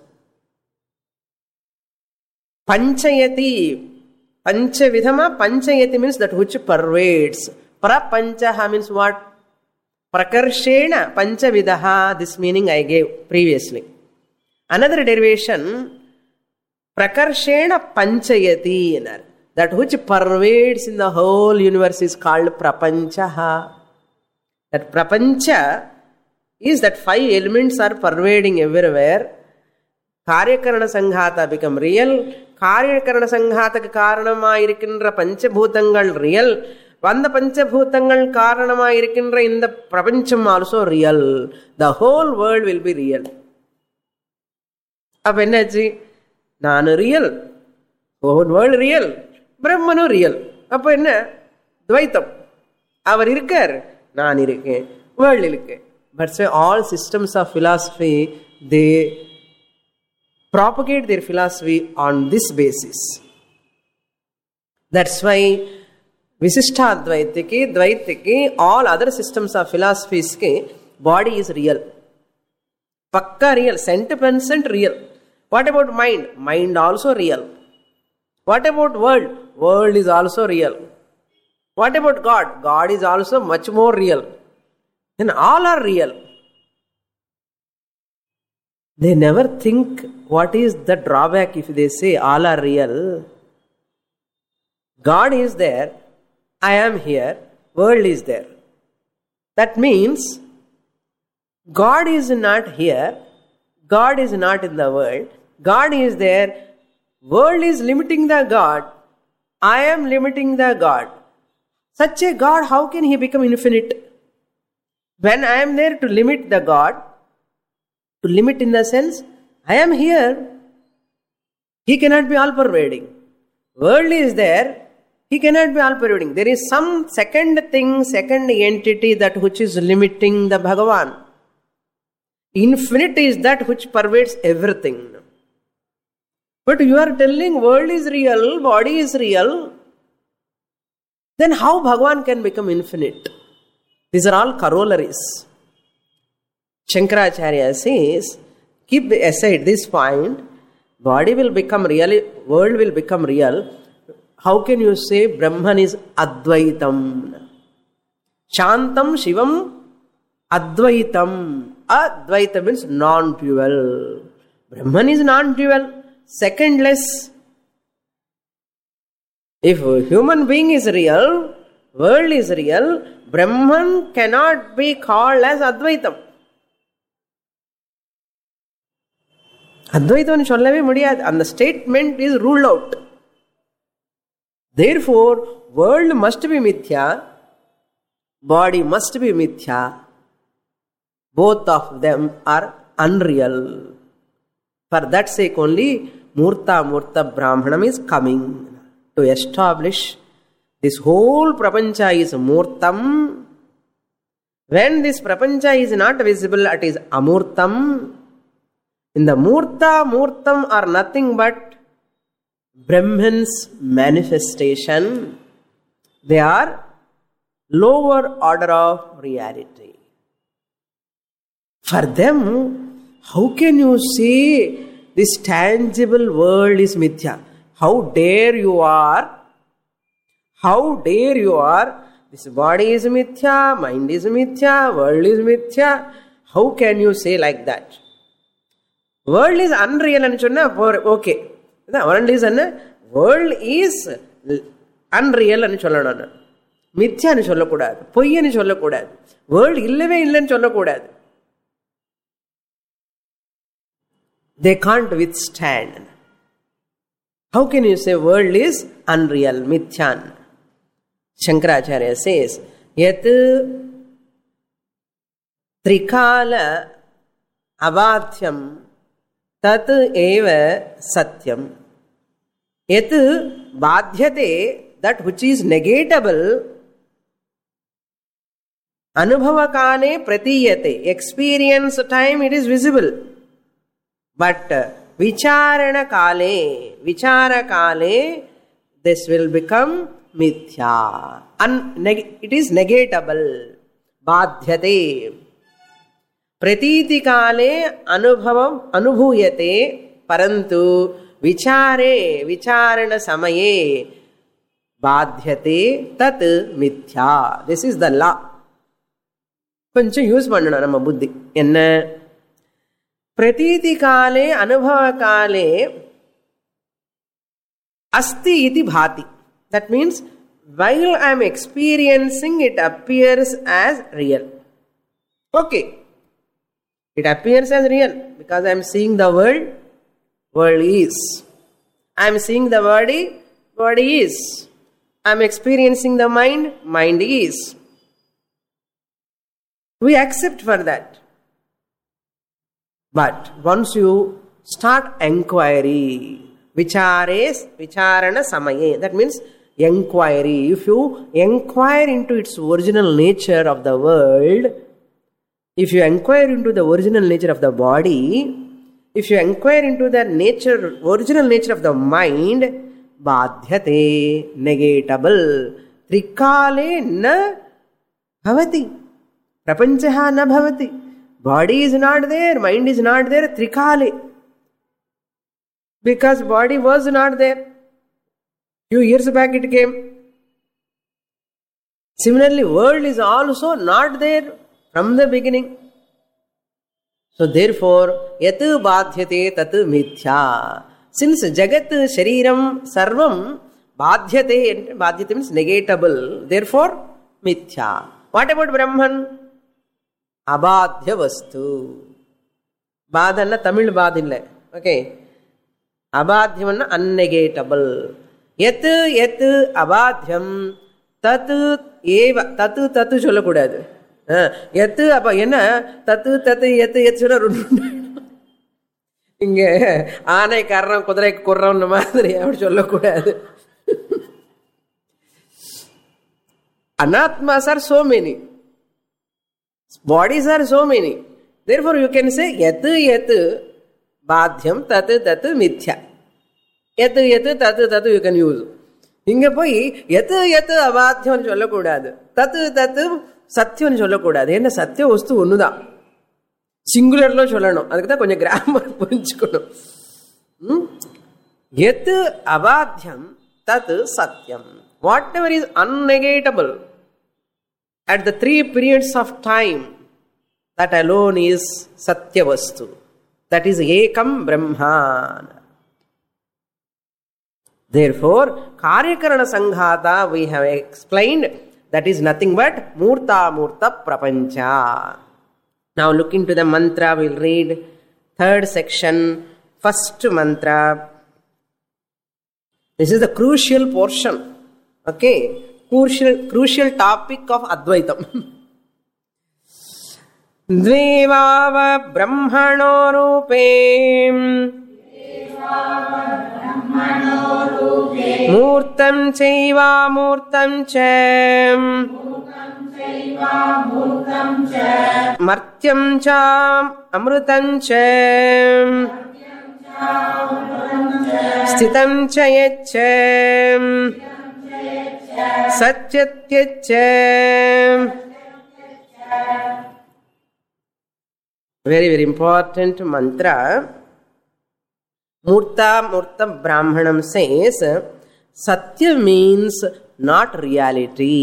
Panchayati. Panchavidhama. Panchayati means that which pervades. Prapanchaha means what? Prakarshena panchavidaha. This meaning I gave previously. Another derivation, prakarshena panchayati. That which pervades in the whole universe is called prapanchaha. That prapancha is that 5 elements are pervading everywhere. Karyakarana sanghata become real. Karyakarana sanghata karanama irikindra panchabhutangal real. Vanda panchabhutangal karanama irikindra in the prapancham also real. The whole world will be real. Ab ennachi? Nanu real. Whole world real. Brahmanu real. Appo enna? Dvaitam. Avar irukar. Naan irukken. World irukke. But say all systems of philosophy, they propagate their philosophy on this basis. That's why Visishtadvaitiki, Dvaitiki, all other systems of philosophies ke body is real. Pakka real, 100% real. What about mind? Mind also real. What about world? World is also real. What about God? God is also much more real. Then all are real. They never think what is the drawback if they say all are real. God is there, I am here, world is there. That means God is not here, God is not in the world, God is there, world is limiting the God, I am limiting the God. Such a God, how can he become infinite? When I am there to limit the God, to limit in the sense, I am here, he cannot be all-pervading. World is there, he cannot be all-pervading. There is some second thing, second entity that which is limiting the Bhagavan. Infinite is that which pervades everything. But you are telling world is real, body is real, then how Bhagavan can become infinite? These are all corollaries. Shankaracharya says, keep aside this point, body will become real, world will become real. How can you say Brahman is Advaitam? Shantam Shivam Advaitam. Advaita means non-dual. Brahman is non-dual, secondless. If a human being is real, world is real, Brahman cannot be called as Advaitam. Advaitam sollave mudiyad, and the statement is ruled out. Therefore, world must be mithya, body must be mithya. Both of them are unreal. For that sake only, Murta Brahmanam is coming to establish this whole prapancha is Murtam. When this prapancha is not visible, it is Amurtam. In the Murtam are nothing but Brahman's manifestation. They are lower order of reality. For them, how can you say this tangible world is mithya? How dare you are? How dare you are? This body is mithya, mind is mithya, world is mithya. How can you say like that? World is unreal and okay. World is unreal and sollana. Mithya and sollakudadu. Poy and sollakudadu. World illave illa and sollakudadu. They can't withstand. How can you say world is unreal, mithyan? Shankaracharya says, Yat trikala abadhyam tat eva satyam. Yat badhyate, that which is negatable, Anubhava kale pratiyate. Experience time it is visible. But vicharana kale, this will become mithya. It is negatable. Badhyate. Pratiti kale anubhuyate parantu vicharana samaye badhyate tat mithya. This is the law. Koncham use pannana nama buddhi. Enna pratiti kale anubhava kale asti iti bhati. That means while I am experiencing, it appears as real. Okay. It appears as real because I am seeing the world. World is. I am seeing the body. Body is. I am experiencing the mind. Mind is. We accept for that. But once you start inquiry, vicharana samaye, that means inquiry. If you inquire into its original nature of the world, if you inquire into the original nature of the body, if you inquire into the original nature of the mind, badhyate, negatable, trikale na bhavati, prapanchaha na bhavati. Body is not there, mind is not there, trikale. Because body was not there. Few years back it came. Similarly, world is also not there from the beginning. So therefore, yatu badhyate tatu mithya. Since jagat shariram sarvam badhyate means negatable, therefore mithya. What about Brahman? Abadhya vastu. Badhanna Tamil badilla. Okay. Abadhyamanna unnegatable. Yatu abadhyam tatu eva. Tatu சொல்லக்கூடாது. எத்து அப்ப என்ன தத்து தத்து எத்து எத்து சொல்ல இங்க ஆனை கர்றம் குதிரைக்கு குர்றம் மாதிரி அப்படி சொல்லக்கூடாது. Anatmas are so many. Bodies are so many. Therefore you can say yatu badhyam tatu tatu mithya. Yatu tatu you can use. இங்க போய் எத்து அபாத்தியம் சொல்லக்கூடாது. தத்து சத்தியம்னு சொல்லக்கூடாது. என்ன சத்திய வஸ்து ஒண்ணுதான், சிங்குலர்ல சொல்லணும். அதுக்கு தான் கொஞ்சம் கிராமர் புரிஞ்சுக்கணும். எத்து அபாத்தியம் தத்து சத்தியம். Whatever is unnegatable at the 3 periods of time, that alone is satya vastu. That is ekam brahma. Therefore, karyakarana sanghata we have explained, that is nothing but murta prapancha. Now look into the mantra. We'll read 3rd section, 1st mantra. This is the crucial portion. Okay, crucial topic of Advaitam. Dvevava brahmano rupem Murtam chaiva murtam cha Martyam cha amrutam cha Sthitam cha yaccha Satyatyacha. Very, very important mantra. Murta Brahmanam says, Satya means not reality.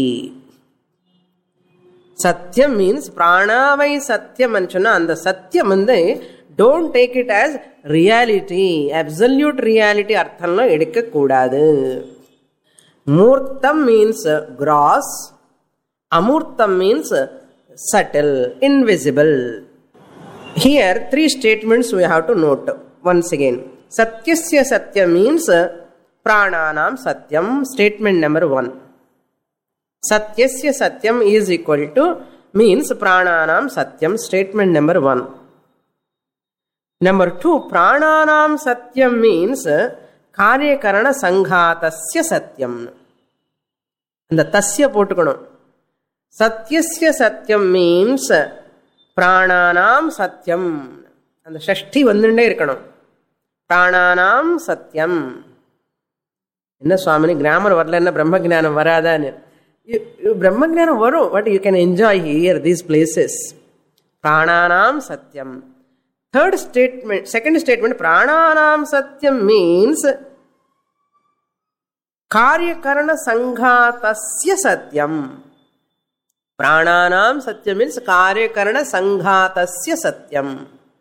Satya means pranavai satyam anchana. And the satyam ande, don't take it as reality, absolute reality. Arthanlo edikka koodadu. Murtam means gross. Amurtam means subtle, invisible. Here 3 statements we have to note. Once again, Satyasya Satya means Prananam Satyam. Statement number 1. Satyasya Satyam is equal to means Prananam Satyam. Statement number 1. Number 2, Prananam Satyam means Karyakarana Sanghatasya Satyam. And the Tasya போட்டுக்கணும். சத்யஸ்ய சத்யம் means பிராணானாம் சத்யம். அந்த ஷஷ்டி வந்துட்டே இருக்கணும். பிராணானாம் சத்யம். என்ன சுவாமினி கிராமர் வரல, என்ன பிரம்ம ஜானம் வராதான்னு? பிரம்ம ஜானம் வரும், but you can enjoy here these places. பிராணானாம் சத்யம். தேர்ட் ஸ்டேட்மெண்ட், செகண்ட் ஸ்டேட்மெண்ட், பிராணானாம் சத்யம் மீன்ஸ் காரியகரண சங்காதஸ்ய சத்யம். பிராணானாம் சத்யம் மீன்ஸ் காரியகரண சங்காதஸ்ய சத்யம்.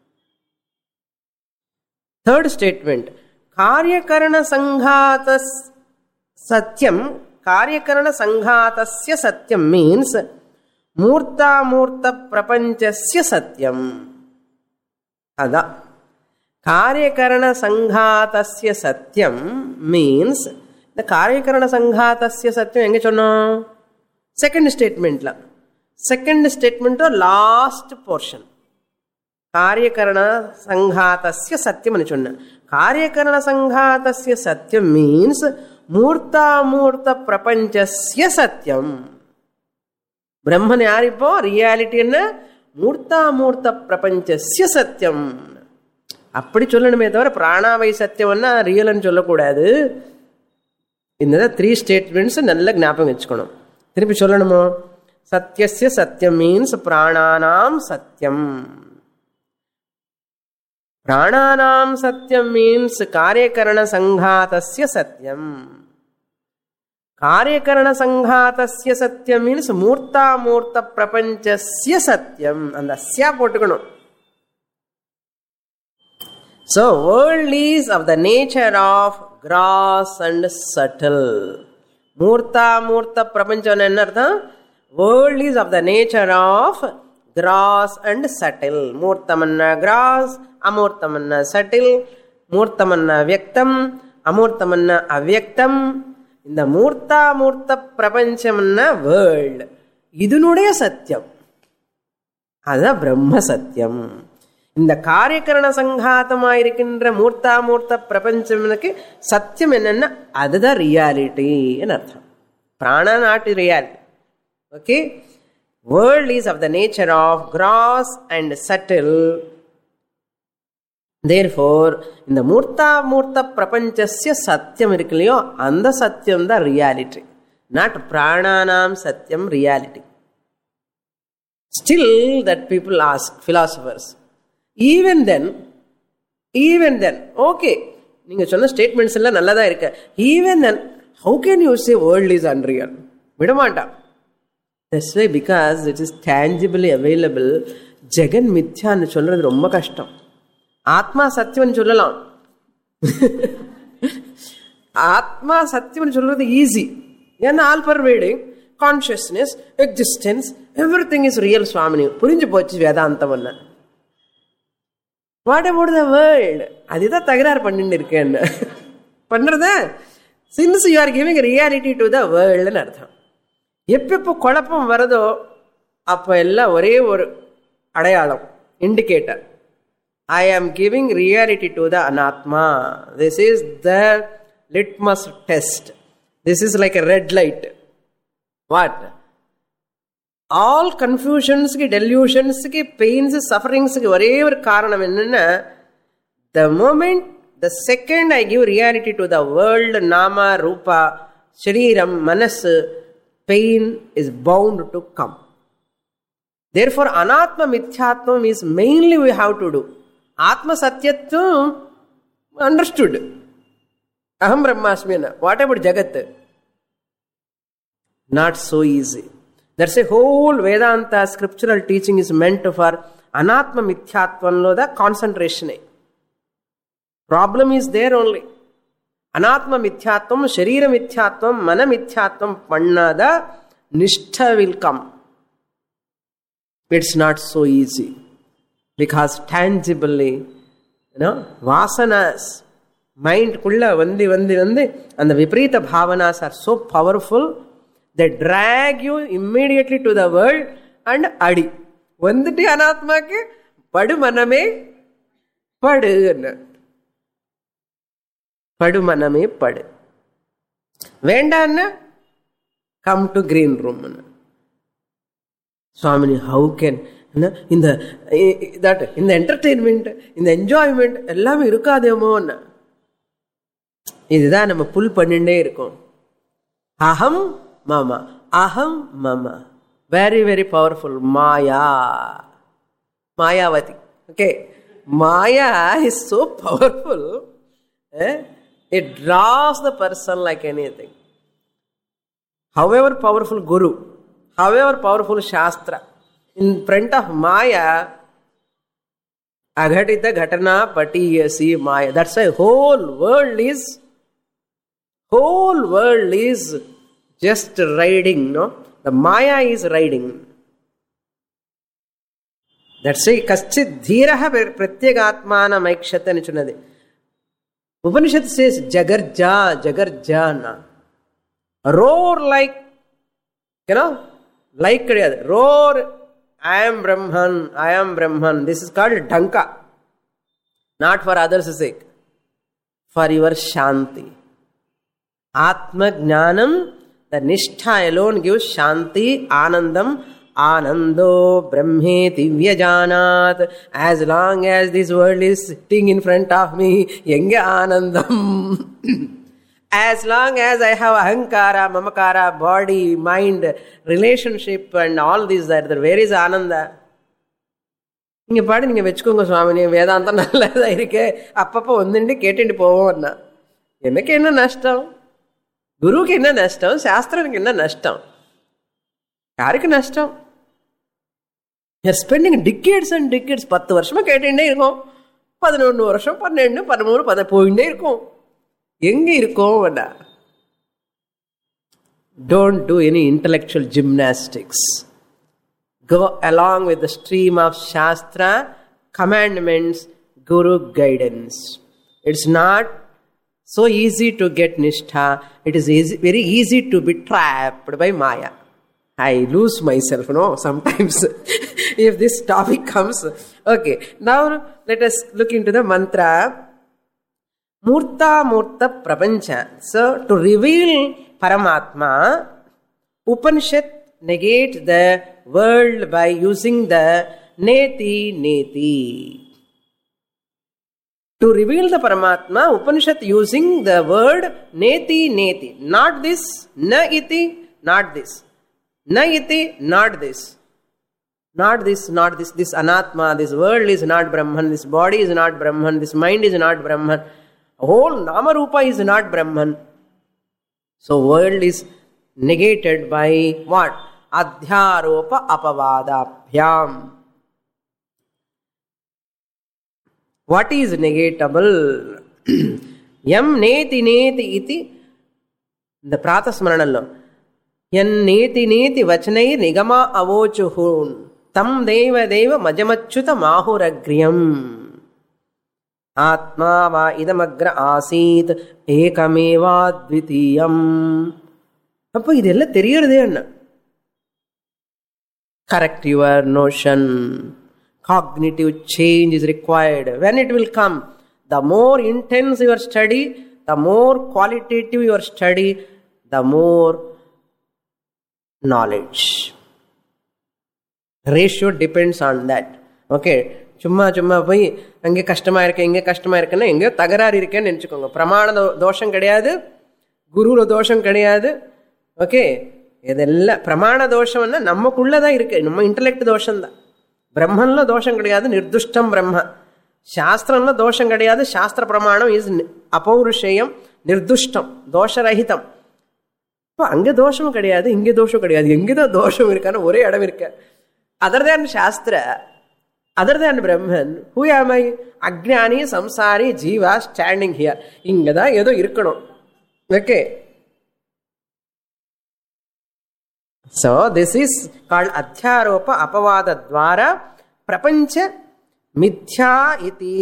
தேர்ட் ஸ்டேட்மெண்ட், காரியகரண சங்காத சத்யம். காரியகரண சங்காதஸ்ய சத்யம் மீன்ஸ் மூர்த்தாமூர்த்த பிரபஞ்சஸ்ய சத்யம். அதான் காரியகரண சங்காதஸ்ய சத்யம் மீன்ஸ். இந்த காரியகரண சங்காதஸ்ய சத்யம் எங்க சொன்னோம்? செகண்ட் ஸ்டேட்மெண்ட்ல. Second statement last portion. காரியகரண சங்காதஸ்ய சத்யம் சொன்ன. காரியகரண சங்காதஸ்ய சத்யம் மீன்ஸ் மூர்த்தாமூர்த்த பிரபஞ்சஸ்ய சத்யம். பிரம்மன் யார்? இப்போ ரியாலிட்டி என்ன? மூர்த்தாமூர்த்த பிரபஞ்சஸ்ய சத்யம். அப்படி சொல்லணுமே தவிர பிராணாவை சத்தியம்னா ரியல்னு சொல்லக்கூடாது. இந்த 3 ஸ்டேட்மெண்ட்ஸ் நல்ல ஞாபகம் வச்சுக்கணும். திருப்பி சொல்லணுமோ? சத்யஸ்ய சத்யம் மீன்ஸ் பிராணானாம் சத்யம். பிராணானாம் சத்யம் மீன்ஸ் காரியகரண சங்காதஸ்ய சத்யம். காரியகரண சங்காதஸ்ய சத்யம் மீன்ஸ் மூர்த்தாமூர்த்த பிரபஞ்சஸ்ய சத்யம். அந்த அஸ்யா போட்டுக்கணும். So world is of the nature of gross and subtle. மூர்த்தாமூர்த்த பிரபஞ்சம் என்ன அர்த்தம்? World is of the nature of gross and subtle. மூர்த்தமன்ன gross, அமூர்த்தமன்ன subtle. மூர்த்தமன்ன வியக்தம், அமூர்த்தமன்ன அவ்யக்தம். இந்த மூர்த்தாமூர்த்த பிரபஞ்சம்னா வேர்ல்டு, இதனுடைய சத்தியம் அதுதான் பிரம்ம சத்தியம். இந்த காரியகரண சங்காத்தமாயிருக்கின்ற மூர்த்தாமூர்த்த பிரபஞ்சம்னுக்கு சத்தியம் என்னன்னா அதுதான் ரியாலிட்டின்னு அர்த்தம். பிராணா not reality. Okay, world is of the nature of gross and subtle. Therefore இந்த மூர்த்தாமூர்த்த பிரபஞ்சஸ்ய சத்தியம் இருக்கு இல்லையோ, அந்த சத்தியம் தான் ரியாலிட்டி, நாட் பிராணானாம் சத்தியம் reality. Still that people ask, philosophers, even then, okay, நீங்க சொன்ன ஸ்டேட்மெண்ட்ஸ் எல்லாம் நல்லதா இருக்கு. even then, how can you say world is unreal? விடமாட்டான். That's why, because it is tangibly available. Jagan மித்யான்னு சொல்றது ரொம்ப கஷ்டம். ஆத்மா சத்தியம்னு சொல்லலாம். ஆத்மா சத்தியம்னு சொல்றது ஈஸி. ஏன்னா all pervading consciousness, existence, everything is real. Swamini புரிஞ்சு போச்சு வேதாந்தம். What about the world? அதுதான் தகராறு பண்ணிட்டு இருக்கேன் பண்றத. Since you are giving reality to the வேர்ல்டுன்னு அர்த்தம். எப்பப்போ குழப்பம் வருதோ அப்போ எல்லாம் ஒரே ஒரு அடையாளம், indicator. I am giving reality to the anatma. This is the litmus test. This is like a red light. What? All confusions ki, delusions ki, pains, sufferings ki ஒரே ஒரு காரணம் என்னன்னா, the moment, the second I give reality to the world, nama, rupa, shariram, manas, pain is bound to come. Therefore anatma mithyatvam is mainly we have to do. Atma satyatvam understood. Aham brahmasmina. What about Jagat? Not so easy. There's a whole Vedanta scriptural teaching is meant for anatma mithyatvanlo the concentration. Problem is there only. Anatma mithyatvam, sharira mithyatvam, mana mithyatvam pannada nishtha will come. It's not so easy. Because tangibly, vasanas, mind kulla vandi and the viparita bhavanas are so powerful, they drag you immediately to the world and adi. Vanditi anatma ke padu maname padu. Padu maname padu. Vendanna, come to green room. Swamini, how can இந்த entertainment, இந்த enjoyment எல்லாமே இருக்காதேமோன்னு. இதுதான் நம்ம புல் பண்ணிட்டே இருக்கோம். அகம் மம, அகம் மம. Very very powerful. Mayavati. Okay, Maya is so powerful. It draws the person like anything. However powerful Guru, however powerful Shastra, in front of Maya, aghatita ghatana patiyasi Maya. That's why whole world is just riding, no? The Maya is riding. That's why kaschit dhiraha pratyagatmana maikshata ani chunnadi. Upanishad says jagarjana. Roar like, like roar, I am Brahman. This is called dhanka. Not for others' sake, for your shanti. Atma jnanam, the nishtha alone gives shanti, anandam. Anando brahmeti vyajanat. As long as this world is sitting in front of me, yenge anandam. As long as I have ahankara, mamakara, body, mind, relationship and all these, where is ananda? நீங்க பாடி நீங்க வச்சுக்கோங்க சுவாமினி, வேதாந்தம் நல்லதா இருக்கே, அப்பப்போ வந்துட்டு கேட்டுட்டு போவோம். எனக்கு என்ன நஷ்டம்? குருவுக்கு என்ன நஷ்டம்? சாஸ்திரனுக்கு என்ன நஷ்டம்? யாருக்கு நஷ்டம்? You're spending decades and decades. 10 வருஷமா கேட்டுட்டே இருக்கோம், 11 வருஷம், 12, 13, 10 போயிட்டே இருக்கும். எங்க இருக்கோம்? Don't do any intellectual gymnastics. Go along with the stream of Shastra, commandments, Guru guidance. It's not so easy to get Nishtha. It is very easy to be trapped by Maya. I lose myself, sometimes if this topic comes. Okay, now let us look into the mantra. Murta prapancha. So, to reveal Paramatma, Upanishad negates the world by using the neti. To reveal the Paramatma, Upanishad using the word neti. Not this, na iti, not this. Na iti, not this. Not this. This anatma, this world is not Brahman, this body is not Brahman, this mind is not Brahman, whole nama rupa is not Brahman. So world is negated by what? Adhyaropa apavadabhyam. What is negatable? Yam neti iti. The pratasmaranallo. Yanneti vachanai nigama avochuhun tam deva majamachyuta mahuragriyam atma va idamagra asit ekameva dvitiyam. அப்போ இதெல்லாம் தெரியறதே என்ன? Correct your notion. Cognitive change is required. When it will come? The more intense your study, the more qualitative your study, the more knowledge. Ratio depends on that. Okay, சும்மா போய் அங்கே கஷ்டமா இருக்கு, இங்கே கஷ்டமா இருக்குன்னா எங்கே தகராறு இருக்கேன்னு நினச்சிக்கோங்க. பிரமாண தோஷம் கிடையாது, குருல தோஷம் கிடையாது. ஓகே, இதெல்லாம் பிரமாண தோஷம்னா நமக்குள்ளதான் இருக்கு, நம்ம இன்டலெக்ட் தோஷம்தான். பிரம்மன்ல தோஷம் கிடையாது, நிர்துஷ்டம் பிரம்ம. சாஸ்திரம்ல தோஷம் கிடையாது, சாஸ்திர பிரமாணம் இஸ் அபௌருஷேயம், நிர்துஷ்டம், தோஷரகிதம். அங்க தோஷமும் கிடையாது, இங்க தோஷம் கிடையாது. எங்கதான் தோஷம் இருக்கான்னு ஒரே இடம் இருக்க. அதர் தேன் சாஸ்திர, அதர் தேன் பிரம்மன். ஹூ ஆம் ஐ? அஜ்ஞானி சம்சாரி ஜீவா ஸ்டாண்டிங் ஹியர். இங்கதான் ஏதோ இருக்கணும். Okay, so this is called adhyaropa apavada dwara prapancha mithya iti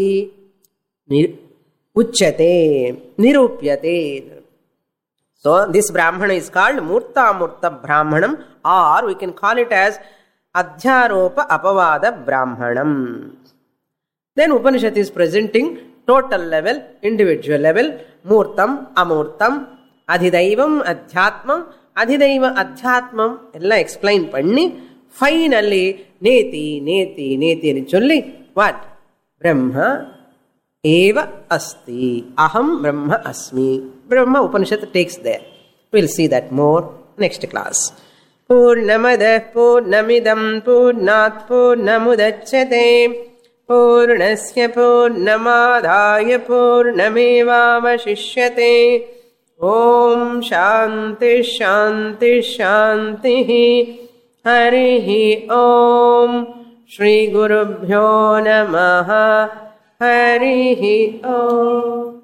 uchyate nirupyate. So this brahmana is called murta brahmanam, or we can call it as adhyaropa apavada brahmanam. Then Upanishad is presenting total level, individual level, murtam, amurtam, adhidaivam, adhyatmam, அதிதைவ அத்தியாத்மம் எல்லாம் explain பண்ணி Finally, neti, neti, neti అని చొల్లి what? Brahma eva asti. Aham Brahma asmi. Brahma Upanishad takes there. We'll see that more next class. Purnamadah Purnamidam Purnat Purnamudachyate Purnasya Purnamadhaya Purnamevavashishyate. Om Shanti Shanti Shanti. Harihi Om. Shri Gurubhyo Namaha. Harihi Om.